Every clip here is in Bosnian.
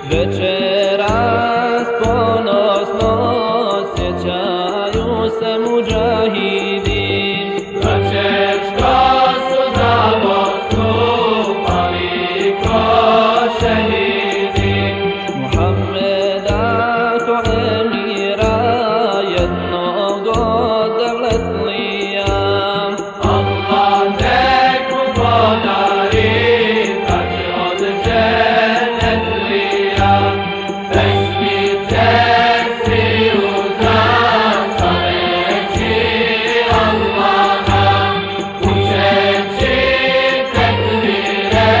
Večeras ponosno sjećaju se mudžahidi, braće što su za Bosnu pali ko šehidi. Muhammeda ko emira jednog od devletlija, Allah nek mu podari braće od džennetlija. Pesmice sviju znam slaveći Allaha, učeći tekbire,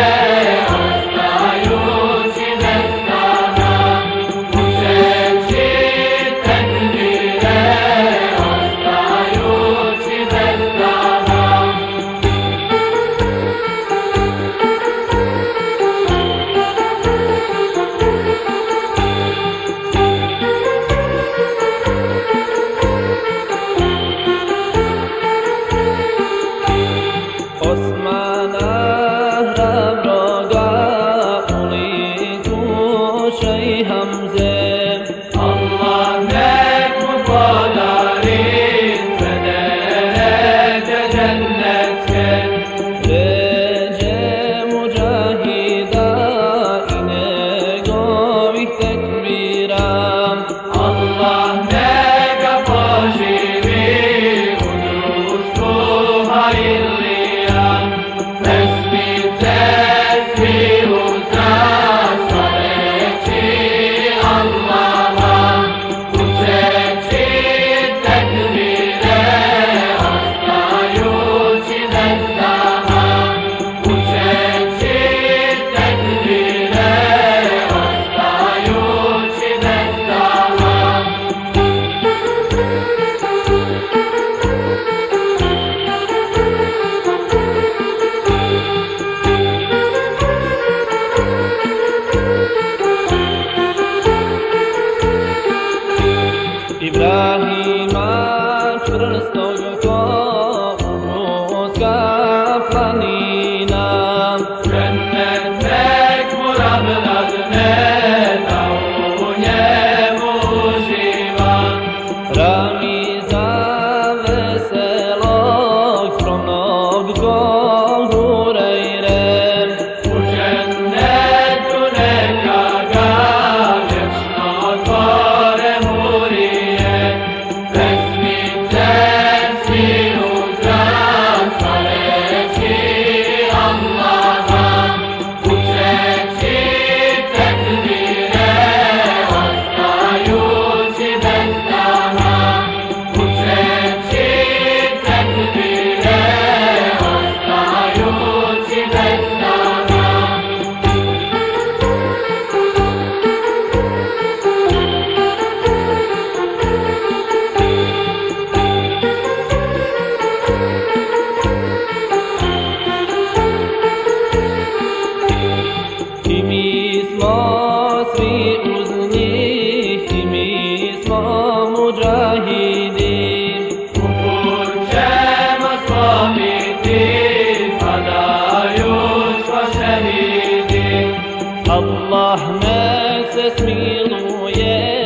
ostajući bez snaga. Učeći tekbire, ostajući bez snaga. Osmana hrabroga u liku šejh Hamze, Allah nek mu podari sve derece džennetske. ređe mudžahida i njegovih tekbira. Allah neka poživi u društvu hajlija. Pesmice sviju znam slaveći Allaha, učeći tekbire, ostajući bez snaga. Učeći tekbire, ostajući bez snaga. Ibrahima čvrstog ko Uhudska planina, Džennet nek mu Rab dadne, da u njemu uživa. Ramiza veselog skromnog ko Hurajre, U džennetu neka ga vječno otvore hurije. Pesmice sviju znam slaveći Allaha, učeći tekbire, ostajući bez snaga. Učeći tekbire, ostajući bez snaga. i mi smo svi uz njih, i mi smo mudžahidi. U put ćemo slomiti, padajuć ko šehidi. Allah nek se smiluje